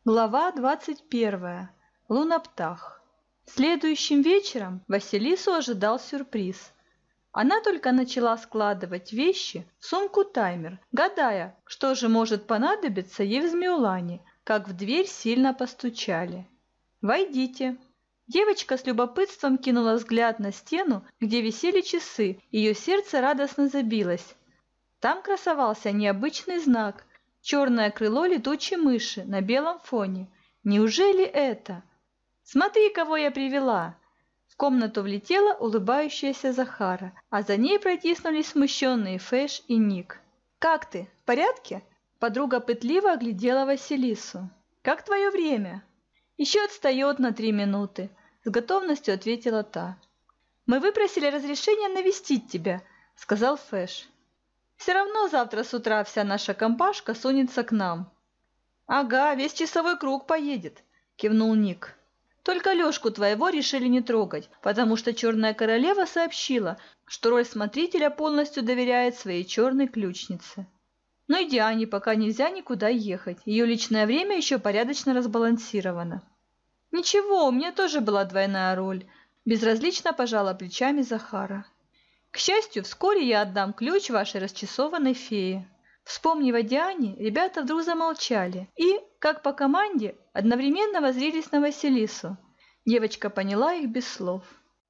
Глава 21. Луноптах. Следующим вечером Василису ожидал сюрприз. Она только начала складывать вещи в сумку-таймер, гадая, что же может понадобиться ей в Змеулане, как в дверь сильно постучали. «Войдите». Девочка с любопытством кинула взгляд на стену, где висели часы, ее сердце радостно забилось. Там красовался необычный знак – черное крыло летучей мыши на белом фоне. Неужели это? «Смотри, кого я привела!» В комнату влетела улыбающаяся Захара, а за ней протиснулись смущенные Фэш и Ник. «Как ты? В порядке?» Подруга пытливо оглядела Василису. «Как твое время?» «Еще отстает на 3 минуты», – с готовностью ответила та. «Мы выпросили разрешение навестить тебя», – сказал Фэш. «Все равно завтра с утра вся наша компашка сунется к нам». «Ага, весь часовой круг поедет», – кивнул Ник. «Только Лёшку твоего решили не трогать, потому что Черная Королева сообщила, что роль смотрителя полностью доверяет своей черной ключнице. Но и Диане пока нельзя никуда ехать, ее личное время еще порядочно разбалансировано». «Ничего, у меня тоже была двойная роль», – безразлично пожала плечами Захара. «К счастью, вскоре я отдам ключ вашей расчесованной фее». Вспомнив о Диане, ребята вдруг замолчали и, как по команде, одновременно воззрелись на Василису. Девочка поняла их без слов.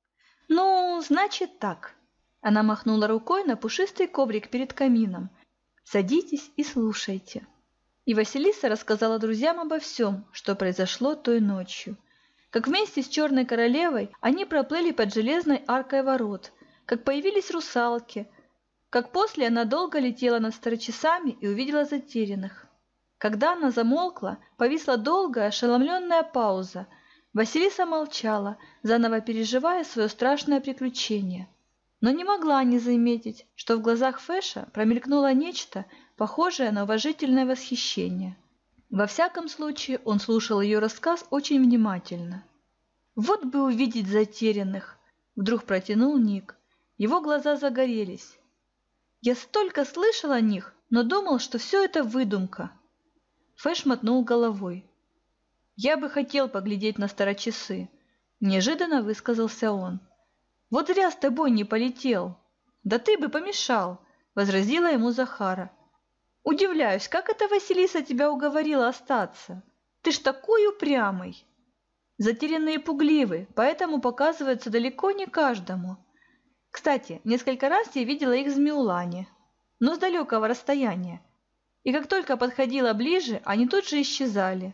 «Ну, значит так». Она махнула рукой на пушистый коврик перед камином. «Садитесь и слушайте». И Василиса рассказала друзьям обо всем, что произошло той ночью. Как вместе с Черной Королевой они проплыли под железной аркой ворот, как появились русалки, как после она долго летела над старочасами и увидела затерянных. Когда она замолкла, повисла долгая ошеломленная пауза. Василиса молчала, заново переживая свое страшное приключение. Но не могла не заметить, что в глазах Фэша промелькнуло нечто, похожее на уважительное восхищение. Во всяком случае, он слушал ее рассказ очень внимательно. «Вот бы увидеть затерянных!» – вдруг протянул Ник. Его глаза загорелись. «Я столько слышал о них, но думал, что все это выдумка». Фэш мотнул головой. «Я бы хотел поглядеть на старочасы», – неожиданно высказался он. «Вот зря с тобой не полетел». «Да ты бы помешал», – возразила ему Захара. «Удивляюсь, как это Василиса тебя уговорила остаться? Ты ж такой упрямый». «Затерянные пугливы, поэтому показываются далеко не каждому. Кстати, несколько раз я видела их в Змеулане, но с далекого расстояния. И как только подходила ближе, они тут же исчезали».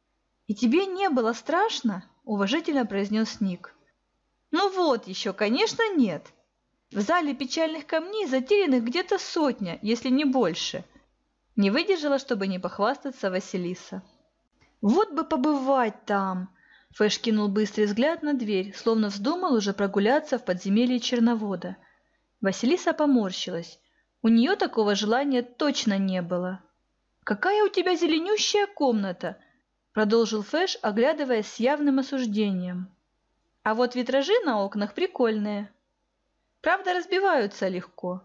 «И тебе не было страшно?» – уважительно произнес Ник. «Ну вот еще, конечно, нет. В зале печальных камней затерянных где-то 100, если не больше». Не выдержала, чтобы не похвастаться Василиса. «Вот бы побывать там!» Фэш кинул быстрый взгляд на дверь, словно вздумал уже прогуляться в подземелье Черновода. Василиса поморщилась. У нее такого желания точно не было. «Какая у тебя зеленющая комната!» Продолжил Фэш, оглядываясь с явным осуждением. «А вот витражи на окнах прикольные. Правда, разбиваются легко».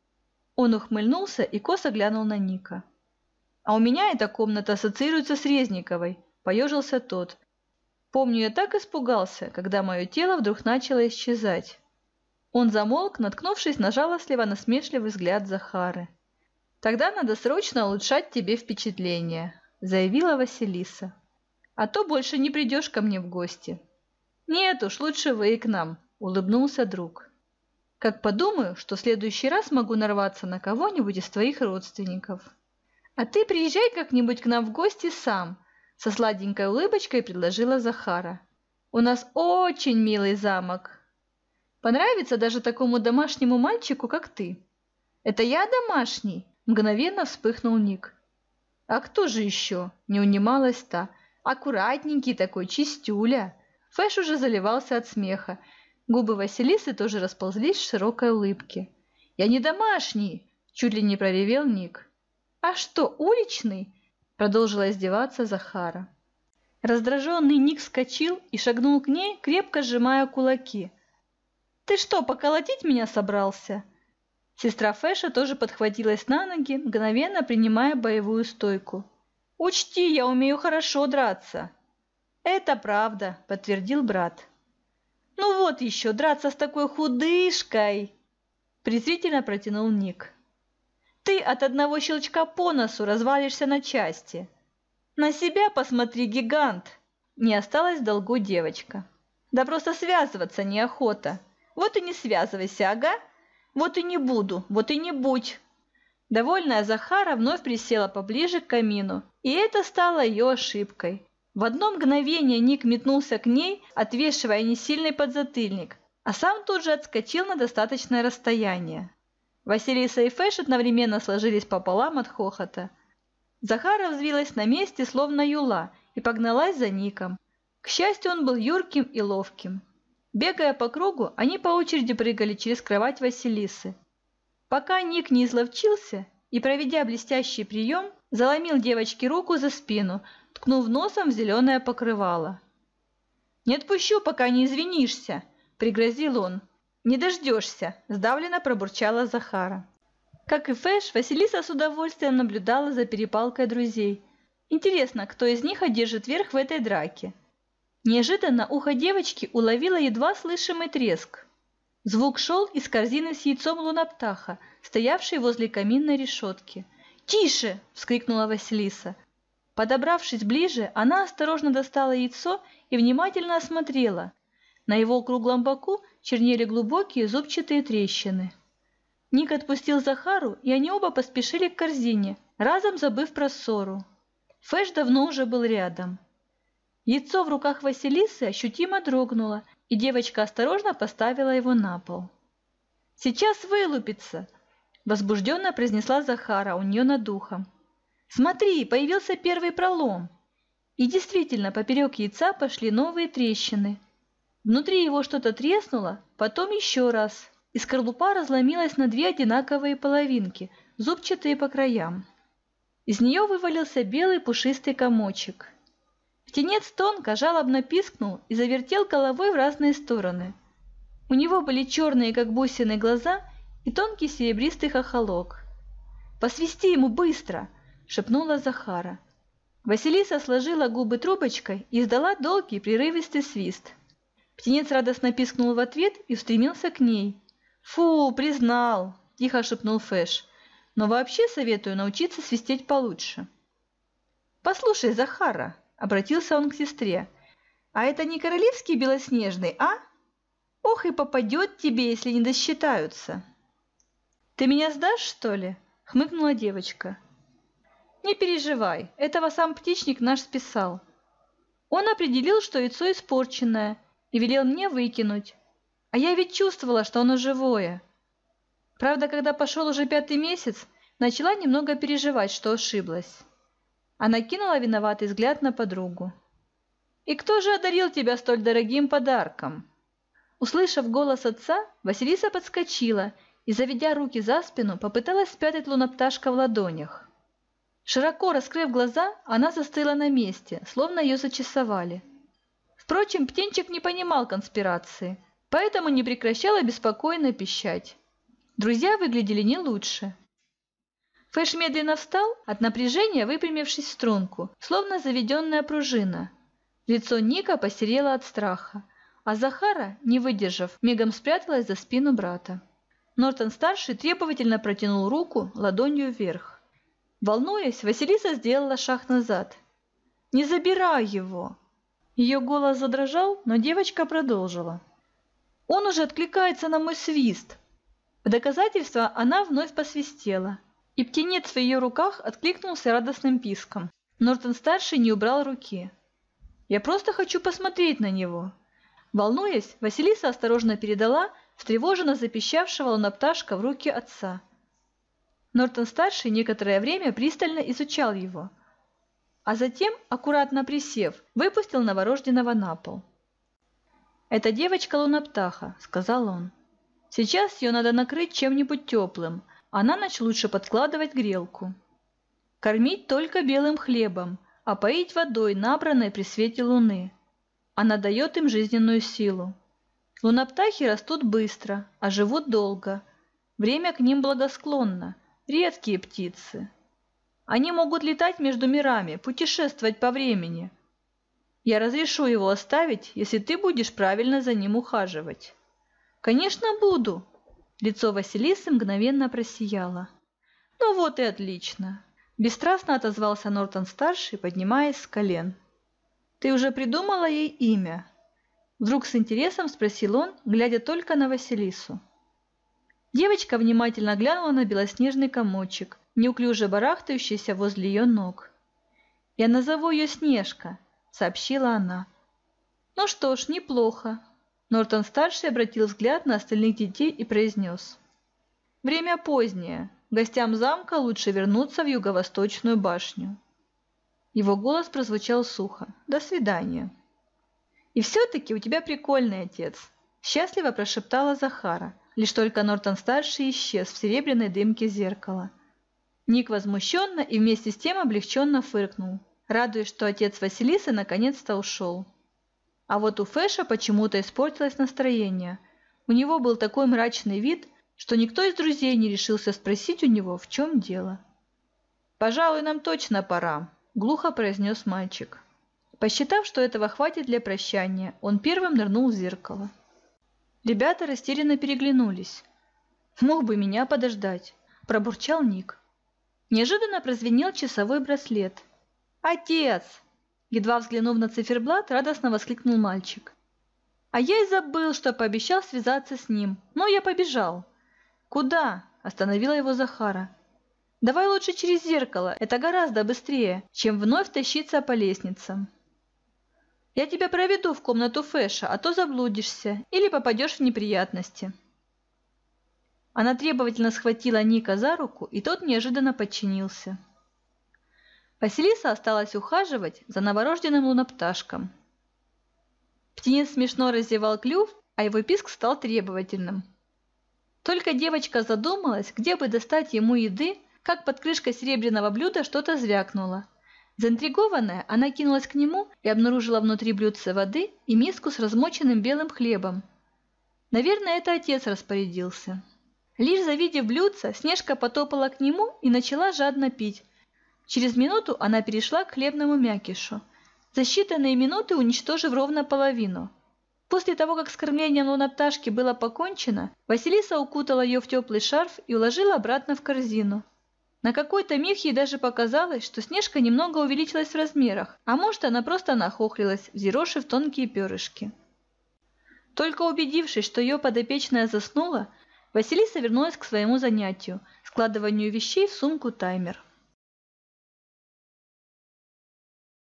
Он ухмыльнулся и косо глянул на Ника. «А у меня эта комната ассоциируется с Резниковой», – поежился тот. «Помню, я так испугался, когда мое тело вдруг начало исчезать». Он замолк, наткнувшись на жалостливо-насмешливый взгляд Захары. «Тогда надо срочно улучшать тебе впечатление», – заявила Василиса. «А то больше не придешь ко мне в гости». «Нет уж, лучше вы и к нам», – улыбнулся друг. «Как подумаю, что в следующий раз могу нарваться на кого-нибудь из твоих родственников». «А ты приезжай как-нибудь к нам в гости сам», – со сладенькой улыбочкой предложила Захара. «У нас очень милый замок. Понравится даже такому домашнему мальчику, как ты». «Это я домашний?» – мгновенно вспыхнул Ник. «А кто же еще?» – не унималась та. «Аккуратненький такой, чистюля». Фэш уже заливался от смеха. Губы Василисы тоже расползлись в широкой улыбке. «Я не домашний!» – чуть ли не проревел Ник. «А что, уличный?» – продолжила издеваться Захара. Раздраженный Ник вскочил и шагнул к ней, крепко сжимая кулаки. «Ты что, поколотить меня собрался?» Сестра Фэша тоже подхватилась на ноги, мгновенно принимая боевую стойку. Учти, я умею хорошо драться. Это правда, подтвердил брат. Ну вот еще, драться с такой худышкой, презрительно протянул Ник. Ты от одного щелчка по носу развалишься на части. На себя посмотри, гигант. Не осталась в долгу девочка. Да просто связываться неохота. Вот и не связывайся, ага. Вот и не буду, вот и не будь. Довольная Захара вновь присела поближе к камину, и это стало ее ошибкой. В одно мгновение Ник метнулся к ней, отвешивая несильный подзатыльник, а сам тут же отскочил на достаточное расстояние. Василиса и Фэш одновременно сложились пополам от хохота. Захара взвилась на месте, словно юла, и погналась за Ником. К счастью, он был юрким и ловким. Бегая по кругу, они по очереди прыгали через кровать Василисы. Пока Ник не изловчился и, проведя блестящий прием, заломил девочке руку за спину, ткнув носом в зеленое покрывало. «Не отпущу, пока не извинишься», – пригрозил он. «Не дождешься», – сдавленно пробурчала Захара. Как и Фэш, Василиса с удовольствием наблюдала за перепалкой друзей. Интересно, кто из них одержит верх в этой драке? Неожиданно ухо девочки уловило едва слышимый треск. Звук шел из корзины с яйцом луноптаха, стоявшей возле каминной решетки. «Тише!» – вскрикнула Василиса. Подобравшись ближе, она осторожно достала яйцо и внимательно осмотрела. На его круглом боку чернели глубокие зубчатые трещины. Ник отпустил Захару, и они оба поспешили к корзине, разом забыв про ссору. Фэш давно уже был рядом. Яйцо в руках Василисы ощутимо дрогнуло, и девочка осторожно поставила его на пол. «Сейчас вылупится!» – возбужденно произнесла Захара у нее над ухом. «Смотри, появился первый пролом!» И действительно, поперек яйца пошли новые трещины. Внутри его что-то треснуло, потом еще раз, и скорлупа разломилась на две одинаковые половинки, зубчатые по краям. Из нее вывалился белый пушистый комочек. Птенец тонко, жалобно пискнул и завертел головой в разные стороны. У него были черные, как бусины, глаза и тонкий серебристый хохолок. «Посвисти ему быстро!» – шепнула Захара. Василиса сложила губы трубочкой и издала долгий прерывистый свист. Птенец радостно пискнул в ответ и устремился к ней. «Фу, признал!» – тихо шепнул Фэш. «Но вообще советую научиться свистеть получше». «Послушай, Захара!» – обратился он к сестре. «А это не королевский белоснежный, а? Ох и попадет тебе, если не досчитаются!» «Ты меня сдашь, что ли?» – хмыкнула девочка. «Не переживай, этого сам птичник наш списал. Он определил, что яйцо испорченное, и велел мне выкинуть. А я ведь чувствовала, что оно живое. Правда, когда пошел уже 5-й месяц, начала немного переживать, что ошиблась». Она кинула виноватый взгляд на подругу. «И кто же одарил тебя столь дорогим подарком?» Услышав голос отца, Василиса подскочила и, заведя руки за спину, попыталась спрятать лунопташка в ладонях. Широко раскрыв глаза, она застыла на месте, словно ее зачесовали. Впрочем, птенчик не понимал конспирации, поэтому не прекращал обеспокоенно пищать. Друзья выглядели не лучше. Фэш медленно встал, от напряжения выпрямившись в струнку, словно заведенная пружина. Лицо Ника посерело от страха, а Захара, не выдержав, мигом спряталась за спину брата. Нортон-старший требовательно протянул руку ладонью вверх. Волнуясь, Василиса сделала шаг назад. «Не забирай его!» Ее голос задрожал, но девочка продолжила. «Он уже откликается на мой свист!» В доказательство она вновь посвистела, и птенец в ее руках откликнулся радостным писком. Нортон-старший не убрал руки. «Я просто хочу посмотреть на него!» Волнуясь, Василиса осторожно передала встревоженно запищавшего лунопташка в руки отца. Нортон-старший некоторое время пристально изучал его, а затем, аккуратно присев, выпустил новорожденного на пол. «Это девочка луноптаха», — сказал он. «Сейчас ее надо накрыть чем-нибудь теплым, а на ночь лучше подкладывать грелку. Кормить только белым хлебом, а поить водой, набранной при свете луны. Она дает им жизненную силу. Луноптахи растут быстро, а живут долго. Время к ним благосклонно. Редкие птицы». Они могут летать между мирами, путешествовать по времени. Я разрешу его оставить, если ты будешь правильно за ним ухаживать». «Конечно, буду!» Лицо Василисы мгновенно просияло. «Ну вот и отлично!» Бесстрастно отозвался Нортон-старший, поднимаясь с колен. «Ты уже придумала ей имя?» Вдруг с интересом спросил он, глядя только на Василису. Девочка внимательно глянула на белоснежный комочек, неуклюже барахтающийся возле ее ног. «Я назову ее Снежка», — сообщила она. «Ну что ж, неплохо». Нортон-старший обратил взгляд на остальных детей и произнес. «Время позднее. Гостям замка лучше вернуться в юго-восточную башню». Его голос прозвучал сухо. «До свидания». «И все-таки у тебя прикольный отец», – счастливо прошептала Захара, лишь только Нортон-старший исчез в серебряной дымке зеркала. Ник возмущенно и вместе с тем облегченно фыркнул, радуясь, что отец Василисы наконец-то ушел. А вот у Фэша почему-то испортилось настроение. У него был такой мрачный вид, что никто из друзей не решился спросить у него, в чем дело. «Пожалуй, нам точно пора», – глухо произнес мальчик. Посчитав, что этого хватит для прощания, он первым нырнул в зеркало. Ребята растерянно переглянулись. «Мог бы меня подождать», – пробурчал Ник. Неожиданно прозвенел часовой браслет. «Отец!» – едва взглянув на циферблат, радостно воскликнул мальчик. «А я и забыл, что пообещал связаться с ним, но я побежал». «Куда?» – остановила его Захара. «Давай лучше через зеркало, это гораздо быстрее, чем вновь тащиться по лестницам». «Я тебя проведу в комнату Фэша, а то заблудишься или попадешь в неприятности». Она требовательно схватила Ника за руку, и тот неожиданно подчинился. Василиса осталась ухаживать за новорожденным лунопташком. Птенец смешно разевал клюв, а его писк стал требовательным. Только девочка задумалась, где бы достать ему еды, как под крышкой серебряного блюда что-то звякнуло. Заинтригованная, она кинулась к нему и обнаружила внутри блюдца воды и миску с размоченным белым хлебом. Наверное, это отец распорядился. Лишь завидев блюдце, Снежка потопала к нему и начала жадно пить. Через минуту она перешла к хлебному мякишу, за считанные минуты уничтожив ровно половину. После того, как с кормлением лунопташки было покончено, Василиса укутала ее в теплый шарф и уложила обратно в корзину. На какой-то миг ей даже показалось, что Снежка немного увеличилась в размерах, а может, она просто нахохлилась, взъерошив тонкие перышки. Только убедившись, что ее подопечная заснула, Василиса вернулась к своему занятию – складыванию вещей в сумку-таймер.